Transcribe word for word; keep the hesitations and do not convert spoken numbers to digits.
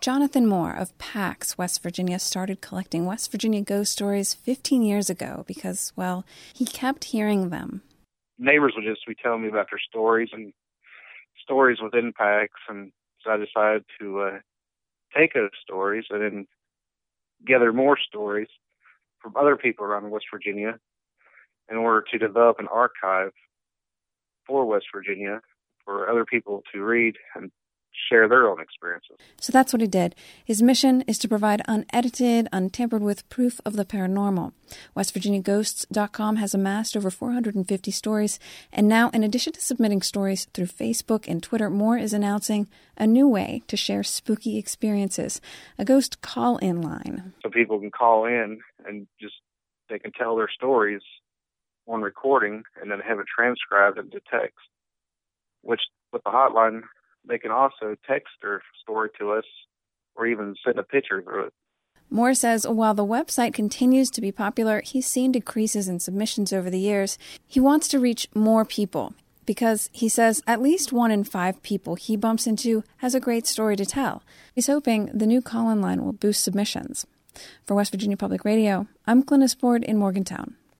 Jonathan Moore of Pax, West Virginia, started collecting West Virginia ghost stories fifteen years ago because, well, he kept hearing them. Neighbors would just be telling me about their stories and stories within Pax, and so I decided to uh, take those stories and then gather more stories from other people around West Virginia in order to develop an archive for West Virginia for other people to read and share their own experiences. So that's what he did. His mission is to provide unedited, untampered with proof of the paranormal. West Virginia Ghosts dot com has amassed over four hundred fifty stories, and now, in addition to submitting stories through Facebook and Twitter, Moore is announcing a new way to share spooky experiences, a ghost call-in line. So people can call in and just, they can tell their stories on recording and then have it transcribed into text, which with the hotline, they can also text their story to us or even send a picture through it. Moore says while the website continues to be popular, he's seen decreases in submissions over the years. He wants to reach more people because, he says, at least one in five people he bumps into has a great story to tell. He's hoping the new call-in line will boost submissions. For West Virginia Public Radio, I'm Glennis Ford in Morgantown.